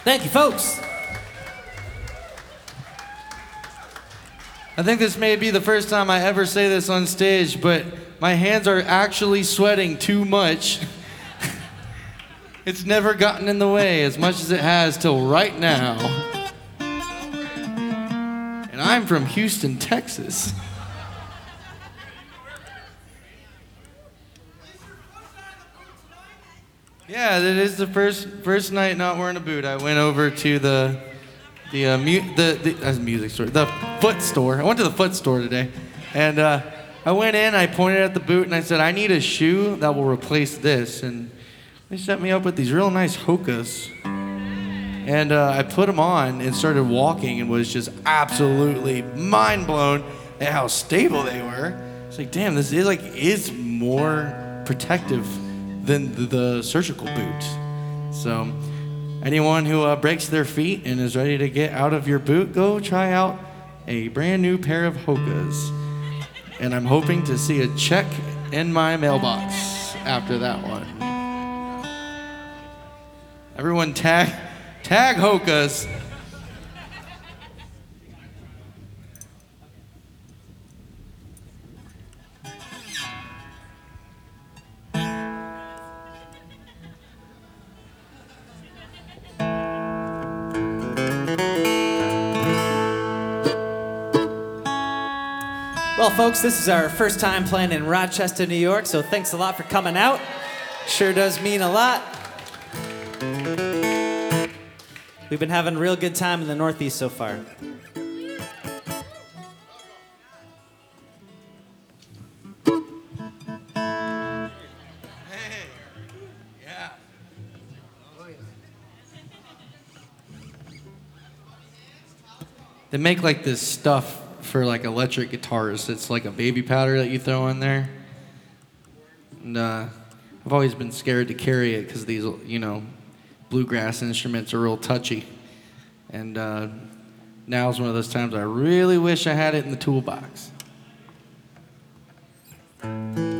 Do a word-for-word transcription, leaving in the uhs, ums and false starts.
Thank you, folks. I think this may be the first time I ever say this on stage, but my hands are actually sweating too much. It's never gotten in the way as much as it has till right now. And I'm from Houston, Texas. Yeah, it is the first first night not wearing a boot. I went over to the the uh, mu- the, the uh, music store, the foot store. I went to the foot store today, and uh, I went in. I pointed at the boot and I said, "I need a shoe that will replace this." And they set me up with these real nice Hokas, and uh, I put them on and started walking and was just absolutely mind blown at how stable they were. It's like, damn, this is like is more protective than the, the surgical boot. So anyone who uh, breaks their feet and is ready to get out of your boot, go try out a brand new pair of Hokas. And I'm hoping to see a check in my mailbox after that one. Everyone tag, tag Hokas. Well, folks, this is our first time playing in Rochester, New York, so thanks a lot for coming out. Sure does mean a lot. We've been having a real good time in the Northeast so far. They make like this stuff for like electric guitars. It's like a baby powder that you throw in there. And uh, I've always been scared to carry it because these, you know, bluegrass instruments are real touchy. And uh, now's one of those times I really wish I had it in the toolbox.